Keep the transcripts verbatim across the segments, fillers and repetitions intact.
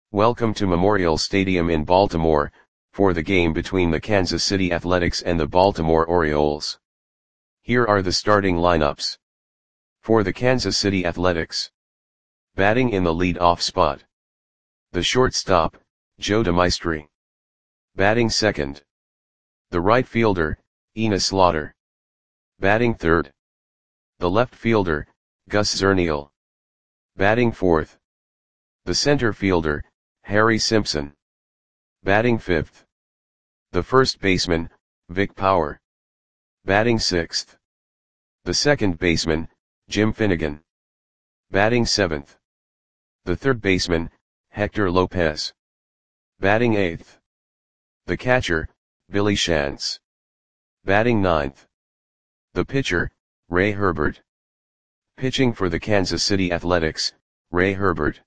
Welcome to Memorial Stadium in Baltimore, for the game between the Kansas City Athletics and the Baltimore Orioles. Here are the starting lineups. For the Kansas City Athletics. Batting in the lead-off spot. The shortstop, Joe DeMaestri. Batting second. The right fielder, Enos Slaughter. Batting third. The left fielder, Gus Zernial. Batting fourth. The center fielder, Harry Simpson. Batting fifth. The first baseman, Vic Power. Batting sixth. The second baseman, Jim Finnegan. Batting seventh. The third baseman, Hector Lopez. Batting eighth. The catcher, Billy Shantz. Batting ninth. The pitcher, Ray Herbert. Pitching for the Kansas City Athletics, Ray Herbert.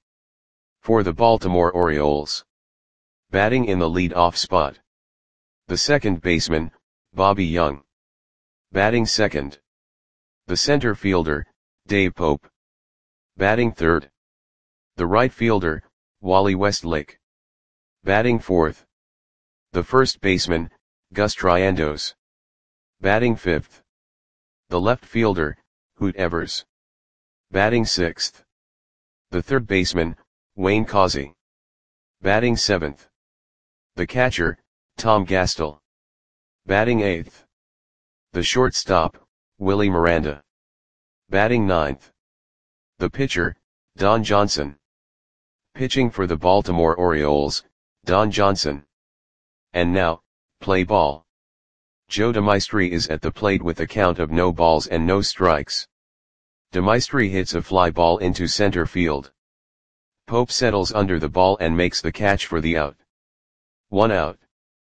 For the Baltimore Orioles. Batting in the lead-off spot. The second baseman, Bobby Young. Batting second. The center fielder, Dave Pope. Batting third. The right fielder, Wally Westlake. Batting fourth. The first baseman, Gus Triandos. Batting fifth. The left fielder, Hoot Evers. Batting sixth. The third baseman, Wayne Causey. Batting seventh. The catcher, Tom Gastel. Batting eighth. The shortstop, Willie Miranda. Batting ninth. The pitcher, Don Johnson. Pitching for the Baltimore Orioles, Don Johnson. And now, play ball. Joe DeMaestri is at the plate with a count of no balls and no strikes. DeMaestri hits a fly ball into center field. Pope settles under the ball and makes the catch for the out. One out.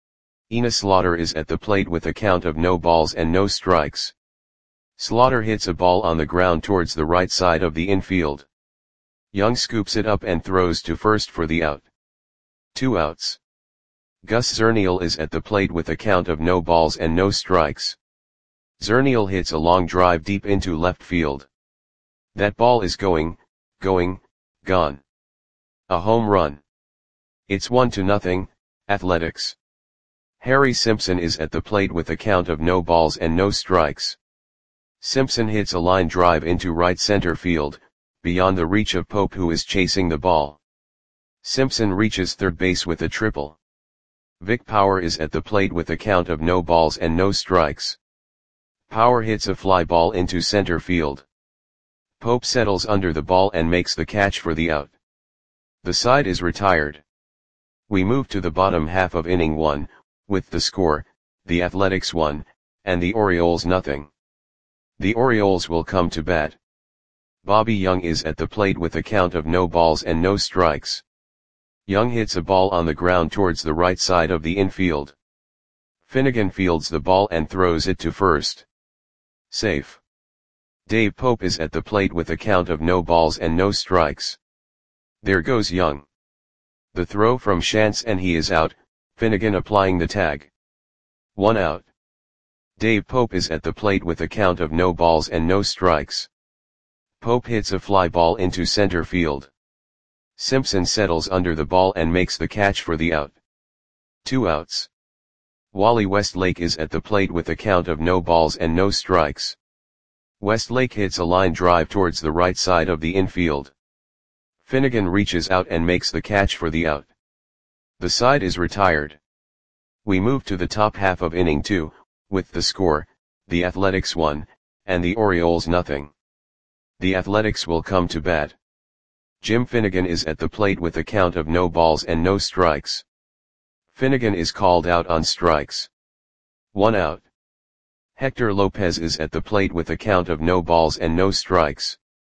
Enos Slaughter is at the plate with a count of no balls and no strikes. Slaughter hits a ball on the ground towards the right side of the infield. Young scoops it up and throws to first for the out. Two outs. Gus Zernial is at the plate with a count of no balls and no strikes. Zernial hits a long drive deep into left field. That ball is going, going, gone. A home run. It's one to nothing, Athletics. Harry Simpson is at the plate with a count of no balls and no strikes. Simpson hits a line drive into right center field, beyond the reach of Pope, who is chasing the ball. Simpson reaches third base with a triple. Vic Power is at the plate with a count of no balls and no strikes. Power hits a fly ball into center field. Pope settles under the ball and makes the catch for the out. The side is retired. We move to the bottom half of inning one, with the score, the Athletics one, and the Orioles nothing. The Orioles will come to bat. Bobby Young is at the plate with a count of no balls and no strikes. Young hits a ball on the ground towards the right side of the infield. Finnegan fields the ball and throws it to first. Safe. Dave Pope is at the plate with a count of no balls and no strikes. There goes Young. The throw from Shantz and he is out, Finnegan applying the tag. One out. Dave Pope is at the plate with a count of no balls and no strikes. Pope hits a fly ball into center field. Simpson settles under the ball and makes the catch for the out. Two outs. Wally Westlake is at the plate with a count of no balls and no strikes. Westlake hits a line drive towards the right side of the infield. Finnegan reaches out and makes the catch for the out. The side is retired. We move to the top half of inning two, with the score, the Athletics one, and the Orioles nothing. The Athletics will come to bat. Jim Finnegan is at the plate with a count of no balls and no strikes. Finnegan is called out on strikes. One out. Hector Lopez is at the plate with a count of no balls and no strikes.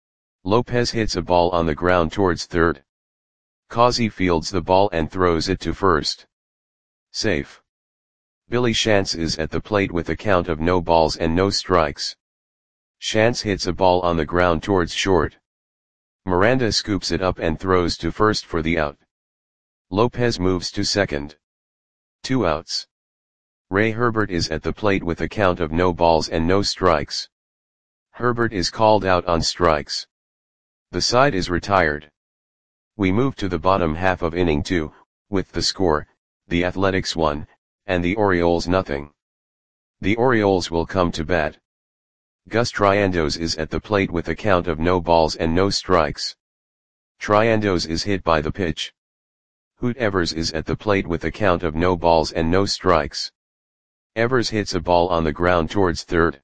Lopez hits a ball on the ground towards third. Causey fields the ball and throws it to first. Safe. Billy Shantz is at the plate with a count of no balls and no strikes. Shantz hits a ball on the ground towards short. Miranda scoops it up and throws to first for the out. Lopez moves to second. Two outs. Ray Herbert is at the plate with a count of no balls and no strikes. Herbert is called out on strikes. The side is retired. We move to the bottom half of inning two, with the score, the Athletics one, and the Orioles nothing. The Orioles will come to bat. Gus Triandos is at the plate with a count of no balls and no strikes. Triandos is hit by the pitch. Hoot Evers is at the plate with a count of no balls and no strikes. Evers hits a ball on the ground towards third.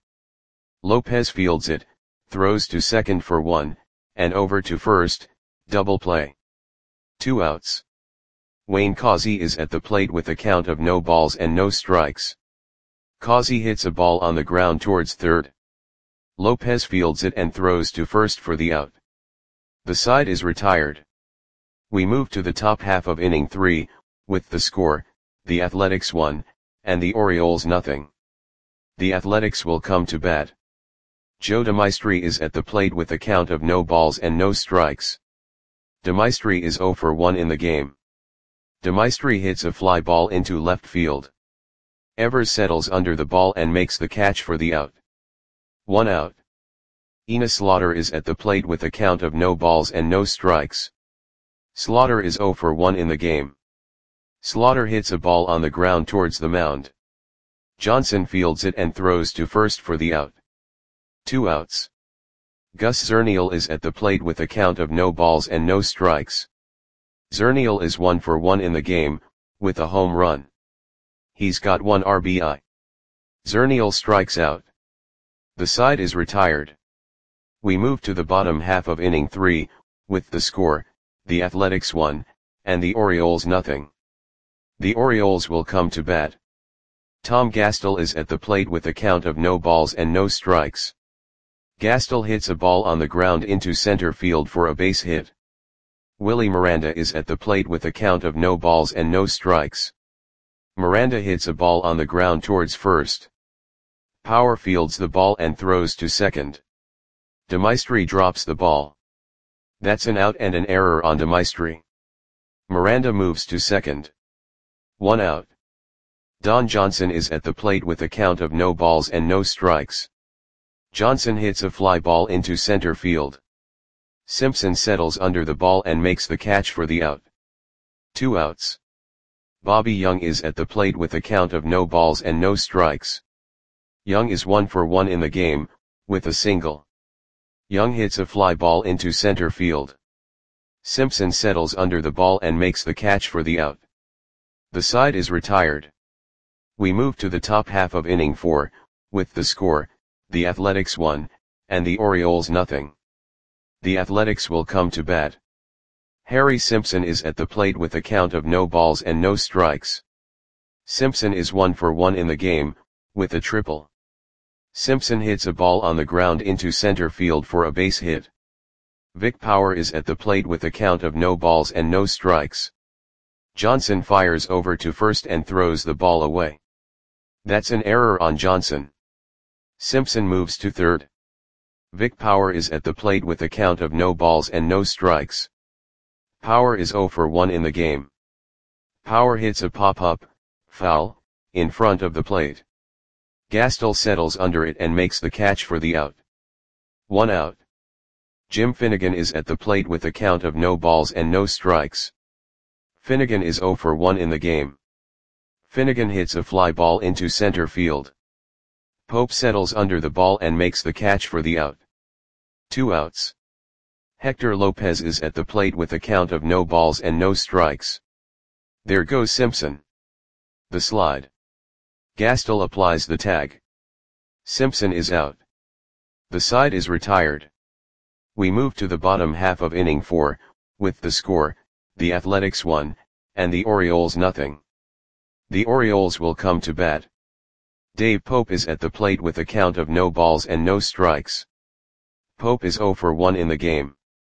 Lopez fields it, throws to second for one, and over to first, double play. Two outs. Wayne Causey is at the plate with a count of no balls and no strikes. Causey hits a ball on the ground towards third. Lopez fields it and throws to first for the out. The side is retired. We move to the top half of inning three, with the score, the Athletics one, and the Orioles nothing. The Athletics will come to bat. Joe DeMaestri is at the plate with a count of no balls and no strikes. DeMaestri is zero for one in the game. DeMaestri hits a fly ball into left field. Evers settles under the ball and makes the catch for the out. One out. Enos Slaughter is at the plate with a count of no balls and no strikes. Slaughter is zero for one in the game. Slaughter hits a ball on the ground towards the mound. Johnson fields it and throws to first for the out. Two outs. Gus Zernial is at the plate with a count of no balls and no strikes. Zernial is one for one in the game, with a home run. He's got one R B I. Zernial strikes out. The side is retired. We move to the bottom half of inning three, with the score, the Athletics one, and the Orioles nothing. The Orioles will come to bat. Tom Gastel is at the plate with a count of no balls and no strikes. Gastel hits a ball on the ground into center field for a base hit. Willie Miranda is at the plate with a count of no balls and no strikes. Miranda hits a ball on the ground towards first. Power fields the ball and throws to second. DeMaestri drops the ball. That's an out and an error on DeMaestri. Miranda moves to second. One out. Don Johnson is at the plate with a count of no balls and no strikes. Johnson hits a fly ball into center field. Simpson settles under the ball and makes the catch for the out. Two outs. Bobby Young is at the plate with a count of no balls and no strikes. Young is one for one in the game, with a single. Young hits a fly ball into center field. Simpson settles under the ball and makes the catch for the out. The side is retired. We move to the top half of inning four, with the score, the Athletics one, and the Orioles nothing. The Athletics will come to bat. Harry Simpson is at the plate with a count of no balls and no strikes. Simpson is one for one in the game, with a triple. Simpson hits a ball on the ground into center field for a base hit. Vic Power is at the plate with a count of no balls and no strikes. Johnson fires over to first and throws the ball away. That's an error on Johnson. Simpson moves to third. Vic Power is at the plate with a count of no balls and no strikes. Power is zero for one in the game. Power hits a pop-up, foul, in front of the plate. Gastel settles under it and makes the catch for the out. One out. Jim Finnegan is at the plate with a count of no balls and no strikes. Finnegan is zero for one in the game. Finnegan hits a fly ball into center field. Pope settles under the ball and makes the catch for the out. Two outs. Hector Lopez is at the plate with a count of no balls and no strikes. There goes Simpson. The slide. Gastel applies the tag. Simpson is out. The side is retired. We move to the bottom half of inning four, with the score, the Athletics one, and the Orioles nothing. The Orioles will come to bat. Dave Pope is at the plate with a count of no balls and no strikes. Pope is zero for one in the game.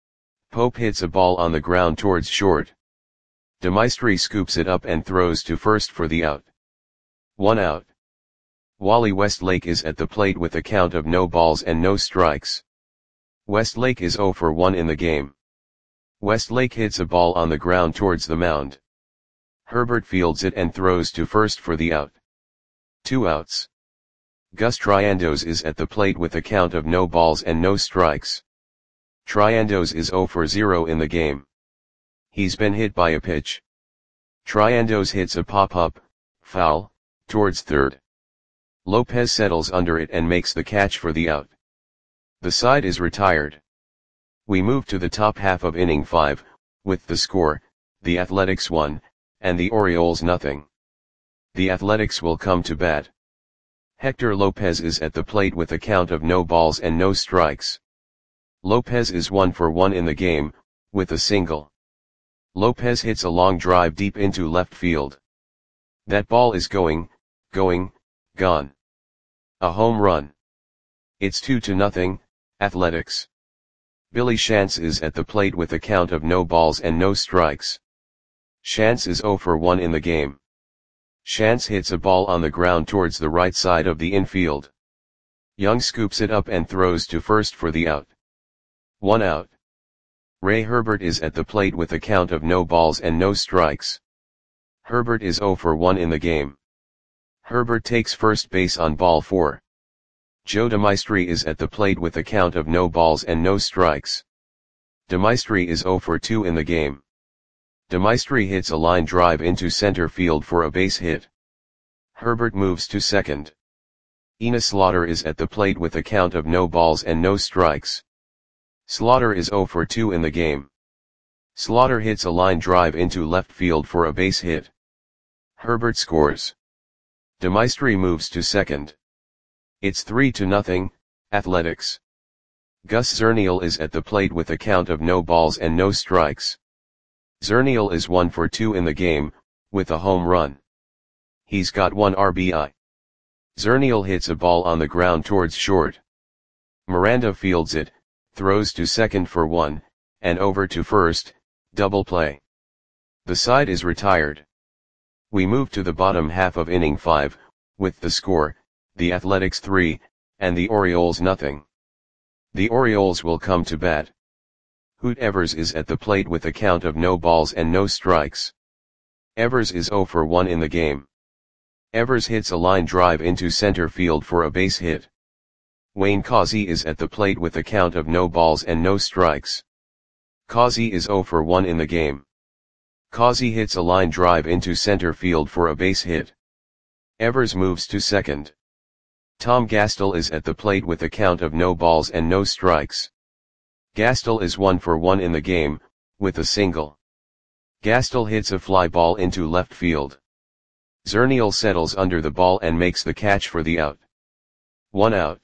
Pope hits a ball on the ground towards short. DeMaestri scoops it up and throws to first for the out. One out. Wally Westlake is at the plate with a count of no balls and no strikes. Westlake is zero for one in the game. Westlake hits a ball on the ground towards the mound. Herbert fields it and throws to first for the out. Two outs. Gus Triandos is at the plate with a count of no balls and no strikes. Triandos is zero for zero in the game. He's been hit by a pitch. Triandos hits a pop-up, foul, towards third. Lopez settles under it and makes the catch for the out. The side is retired. We move to the top half of inning five, with the score, the Athletics one, and the Orioles nothing. The Athletics will come to bat. Hector Lopez is at the plate with a count of no balls and no strikes. Lopez is one for one in the game, with a single. Lopez hits a long drive deep into left field. That ball is going, going, gone. A home run. It's two to nothing, Athletics. Billy Shantz is at the plate with a count of no balls and no strikes. Shantz is zero for one in the game. Shantz hits a ball on the ground towards the right side of the infield. Young scoops it up and throws to first for the out. One out. Ray Herbert is at the plate with a count of no balls and no strikes. Herbert is zero for one in the game. Herbert takes first base on ball four. Joe DeMaestri is at the plate with a count of no balls and no strikes. DeMaestri is zero for two in the game. DeMaestri hits a line drive into center field for a base hit. Herbert moves to second. Enos Slaughter is at the plate with a count of no balls and no strikes. Slaughter is zero for two in the game. Slaughter hits a line drive into left field for a base hit. Herbert scores. DeMaestri moves to second. It's three to nothing, Athletics. Gus Zernial is at the plate with a count of no balls and no strikes. Zernial is one for two in the game, with a home run. He's got one R B I. Zernial hits a ball on the ground towards short. Miranda fields it, throws to second for one, and over to first, double play. The side is retired. We move to the bottom half of inning five, with the score, the Athletics three, and the Orioles nothing. The Orioles will come to bat. Hoot Evers is at the plate with a count of no balls and no strikes. Evers is zero for one in the game. Evers hits a line drive into center field for a base hit. Wayne Causey is at the plate with a count of no balls and no strikes. Causey is zero for one in the game. Causey hits a line drive into center field for a base hit. Evers moves to second. Tom Gastel is at the plate with a count of no balls and no strikes. Gastel is one for one in the game, with a single. Gastel hits a fly ball into left field. Zernial settles under the ball and makes the catch for the out. One out.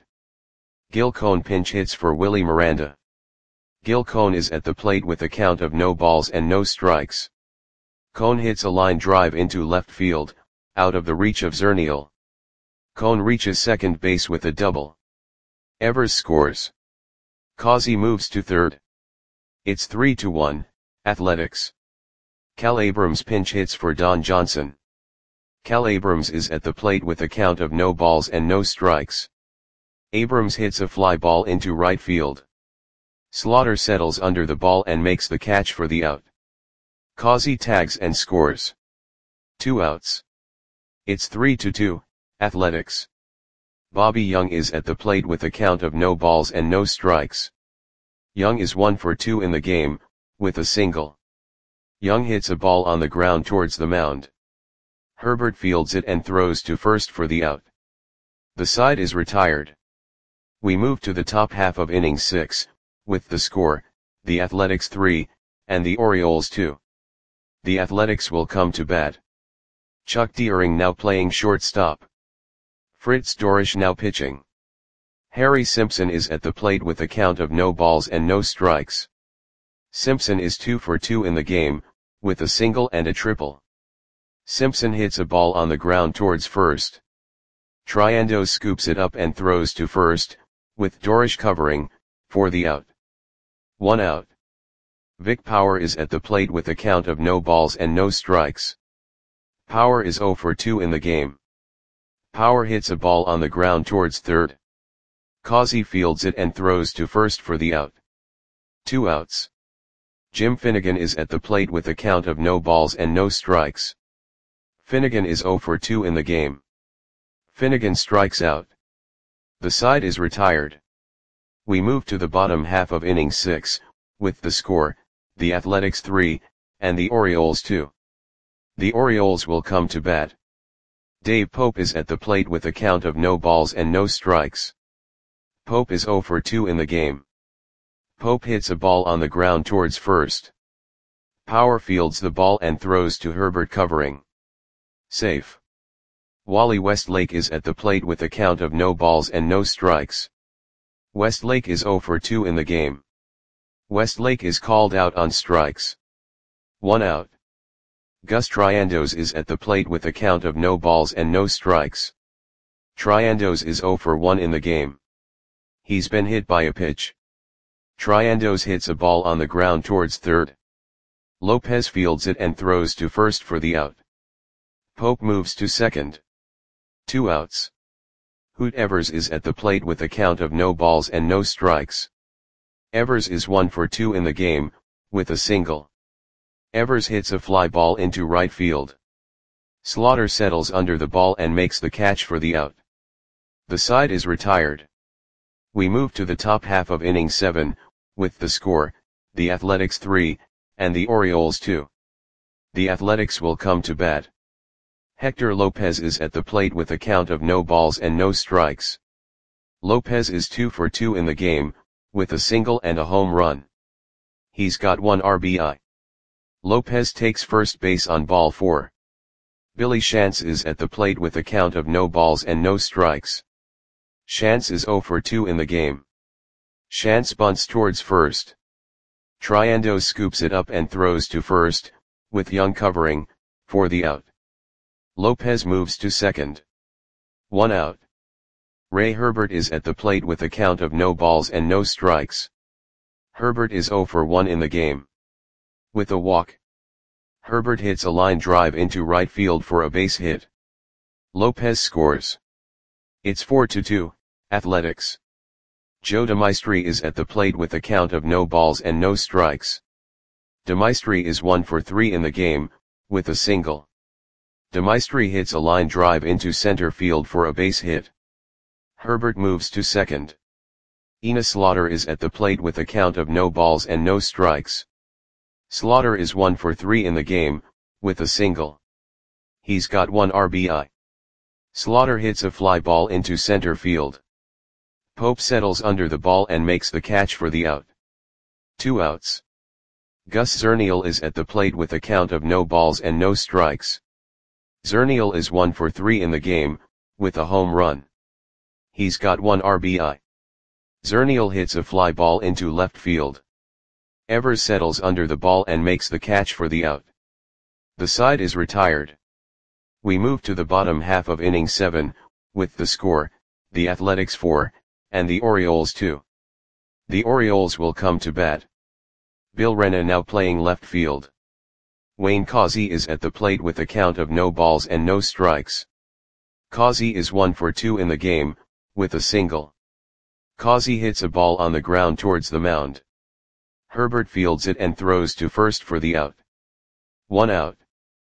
Gil Cone pinch hits for Willie Miranda. Gil Cone is at the plate with a count of no balls and no strikes. Cone hits a line drive into left field, out of the reach of Zernial. Cone reaches second base with a double. Evers scores. Causey moves to third. It's three to one, Athletics. Cal Abrams pinch hits for Don Johnson. Cal Abrams is at the plate with a count of no balls and no strikes. Abrams hits a fly ball into right field. Slaughter settles under the ball and makes the catch for the out. Causey tags and scores. Two outs. It's three to two, Athletics. Bobby Young is at the plate with a count of no balls and no strikes. Young is one for two in the game, with a single. Young hits a ball on the ground towards the mound. Herbert fields it and throws to first for the out. The side is retired. We move to the top half of inning six, with the score, the Athletics three, and the Orioles two. The Athletics will come to bat. Chuck Deering now playing shortstop. Fritz Dorisch now pitching. Harry Simpson is at the plate with a count of no balls and no strikes. Simpson is two for two in the game, with a single and a triple. Simpson hits a ball on the ground towards first. Triandos scoops it up and throws to first, with Dorisch covering, for the out. One out. Vic Power is at the plate with a count of no balls and no strikes. Power is zero for two in the game. Power hits a ball on the ground towards third. Causey fields it and throws to first for the out. Two outs. Jim Finnegan is at the plate with a count of no balls and no strikes. Finnegan is zero for two in the game. Finnegan strikes out. The side is retired. We move to the bottom half of inning six, with the score, the Athletics three, and the Orioles two. The Orioles will come to bat. Dave Pope is at the plate with a count of no balls and no strikes. Pope is oh for two in the game. Pope hits a ball on the ground towards first. Power fields the ball and throws to Herbert covering. Safe. Wally Westlake is at the plate with a count of no balls and no strikes. Westlake is oh for two in the game. Westlake is called out on strikes. One out. Gus Triandos is at the plate with a count of no balls and no strikes. Triandos is oh for one in the game. He's been hit by a pitch. Triandos hits a ball on the ground towards third. Lopez fields it and throws to first for the out. Pope moves to second. Two outs. Hoot Evers is at the plate with a count of no balls and no strikes. Evers is one for two in the game, with a single. Evers hits a fly ball into right field. Slaughter settles under the ball and makes the catch for the out. The side is retired. We move to the top half of inning seven, with the score, the Athletics three, and the Orioles two. The Athletics will come to bat. Hector Lopez is at the plate with a count of no balls and no strikes. Lopez is two for two in the game, with a single and a home run. He's got one R B I. Lopez takes first base on ball four. Billy Shantz is at the plate with a count of no balls and no strikes. Shantz is oh for two in the game. Shantz bunts towards first. Triandos scoops it up and throws to first, with Young covering, for the out. Lopez moves to second. One out. Ray Herbert is at the plate with a count of no balls and no strikes. Herbert is oh for one in the game. With a walk. Herbert hits a line drive into right field for a base hit. Lopez scores. It's four to two, Athletics. Joe DeMaestri is at the plate with a count of no balls and no strikes. DeMaestri is one for three in the game, with a single. DeMaestri hits a line drive into center field for a base hit. Herbert moves to second. Enos Slaughter is at the plate with a count of no balls and no strikes. Slaughter is one for three in the game, with a single. He's got one R B I. Slaughter hits a fly ball into center field. Pope settles under the ball and makes the catch for the out. Two outs. Gus Zernial is at the plate with a count of no balls and no strikes. Zernial is one for three in the game, with a home run. He's got one R B I. Zernial hits a fly ball into left field. Evers settles under the ball and makes the catch for the out. The side is retired. We move to the bottom half of inning seven, with the score, the Athletics four, and the Orioles two. The Orioles will come to bat. Bill Renna now playing left field. Wayne Causey is at the plate with a count of no balls and no strikes. Causey is one for two in the game, with a single. Causey hits a ball on the ground towards the mound. Herbert fields it and throws to first for the out. One out.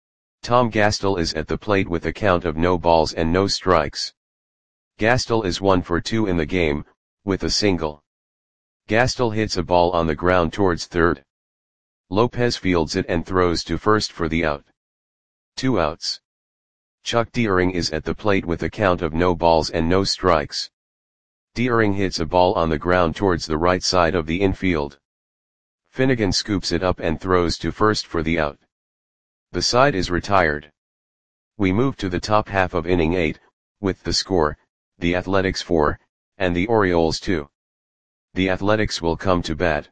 Tom Gastel is at the plate with a count of no balls and no strikes. Gastel is one for two in the game, with a single. Gastel hits a ball on the ground towards third. Lopez fields it and throws to first for the out. Two outs. Chuck Deering is at the plate with a count of no balls and no strikes. Deering hits a ball on the ground towards the right side of the infield. Finnegan scoops it up and throws to first for the out. The side is retired. We move to the top half of inning eight, with the score, the Athletics four, and the Orioles two. The Athletics will come to bat.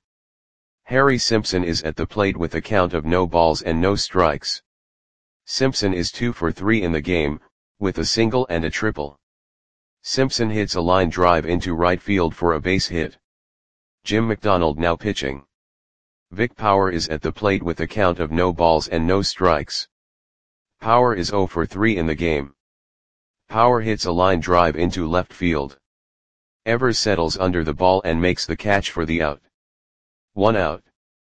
Harry Simpson is at the plate with a count of no balls and no strikes. Simpson is two for three in the game, with a single and a triple. Simpson hits a line drive into right field for a base hit. Jim McDonald now pitching. Vic Power is at the plate with a count of no balls and no strikes. Power is oh for three in the game. Power hits a line drive into left field. Evers settles under the ball and makes the catch for the out. One out.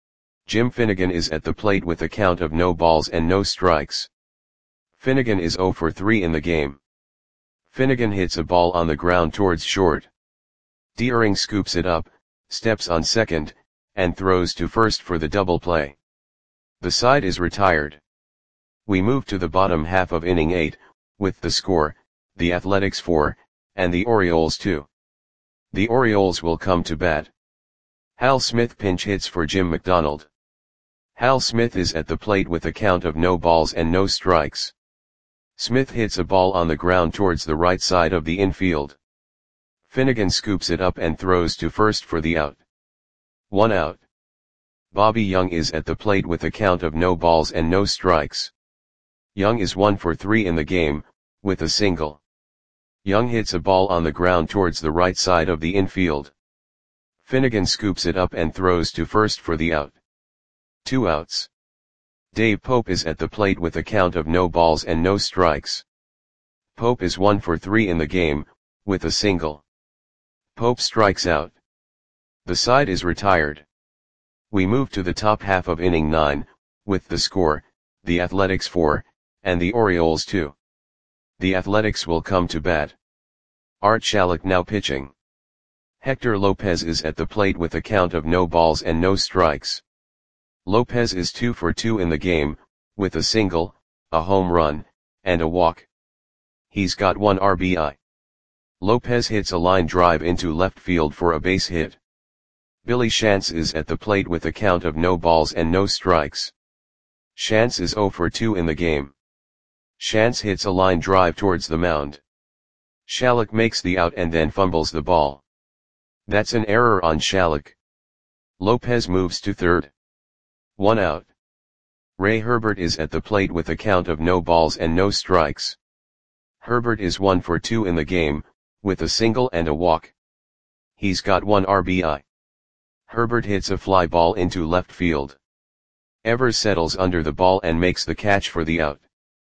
Jim Finnegan is at the plate with a count of no balls and no strikes. Finnegan is oh for three in the game. Finnegan hits a ball on the ground towards short. Deering scoops it up, steps on second, and throws to first for the double play. The side is retired. We move to the bottom half of inning eight, with the score, the Athletics four, and the Orioles two. The Orioles will come to bat. Hal Smith pinch hits for Jim McDonald. Hal Smith is at the plate with a count of no balls and no strikes. Smith hits a ball on the ground towards the right side of the infield. Finnegan scoops it up and throws to first for the out. One out. Bobby Young is at the plate with a count of no balls and no strikes. Young is one for three in the game, with a single. Young hits a ball on the ground towards the right side of the infield. Finnegan scoops it up and throws to first for the out. Two outs. Dave Pope is at the plate with a count of no balls and no strikes. Pope is one for three in the game, with a single. Pope strikes out. The side is retired. We move to the top half of inning nine, with the score, the Athletics four, and the Orioles two. The Athletics will come to bat. Art Shalek now pitching. Hector Lopez is at the plate with a count of no balls and no strikes. Lopez is two for two in the game, with a single, a home run, and a walk. He's got one R B I. Lopez hits a line drive into left field for a base hit. Billy Shantz is at the plate with a count of no balls and no strikes. Shantz is zero for two in the game. Shantz hits a line drive towards the mound. Shalek makes the out and then fumbles the ball. That's an error on Shalek. Lopez moves to third. One out. Ray Herbert is at the plate with a count of no balls and no strikes. Herbert is one for two in the game, with a single and a walk. He's got one R B I. Herbert hits a fly ball into left field. Evers settles under the ball and makes the catch for the out.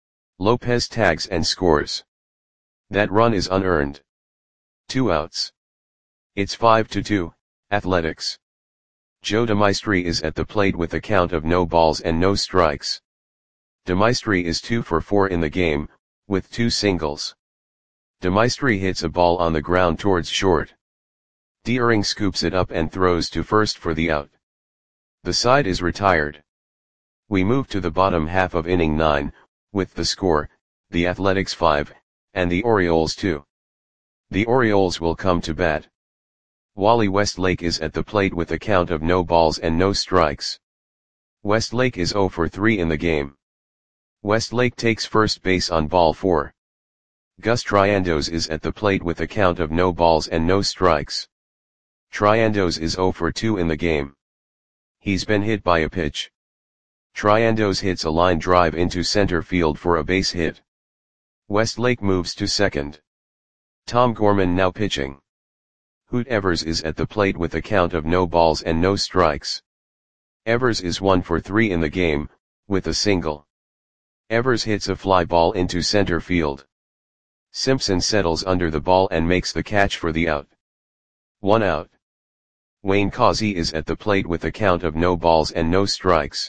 Lopez tags and scores. That run is unearned. Two outs. It's five to two, Athletics. Joe DeMaestri is at the plate with a count of no balls and no strikes. DeMaestri is two for four in the game, with two singles. DeMaestri hits a ball on the ground towards short. Deering scoops it up and throws to first for the out. The side is retired. We move to the bottom half of inning nine, with the score, the Athletics five, and the Orioles two. The Orioles will come to bat. Wally Westlake is at the plate with a count of no balls and no strikes. Westlake is zero for three in the game. Westlake takes first base on ball four. Gus Triandos is at the plate with a count of no balls and no strikes. Triandos is zero for two in the game. He's been hit by a pitch. Triandos hits a line drive into center field for a base hit. Westlake moves to second. Tom Gorman now pitching. Hoot Evers is at the plate with a count of no balls and no strikes. Evers is one for three in the game, with a single. Evers hits a fly ball into center field. Simpson settles under the ball and makes the catch for the out. One out. Wayne Causey is at the plate with a count of no balls and no strikes.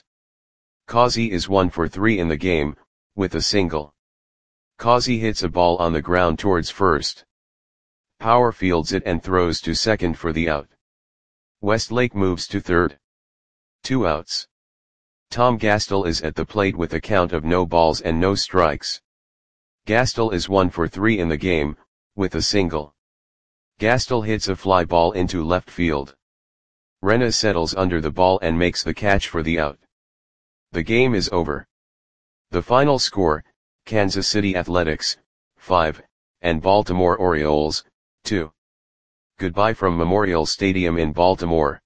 Causey is one for three in the game, with a single. Causey hits a ball on the ground towards first. Power fields it and throws to second for the out. Westlake moves to third. Two outs. Tom Gastel is at the plate with a count of no balls and no strikes. Gastel is one for three in the game, with a single. Gastel hits a fly ball into left field. Renna settles under the ball and makes the catch for the out. The game is over. The final score, Kansas City Athletics, five, and Baltimore Orioles, two. Goodbye from Memorial Stadium in Baltimore.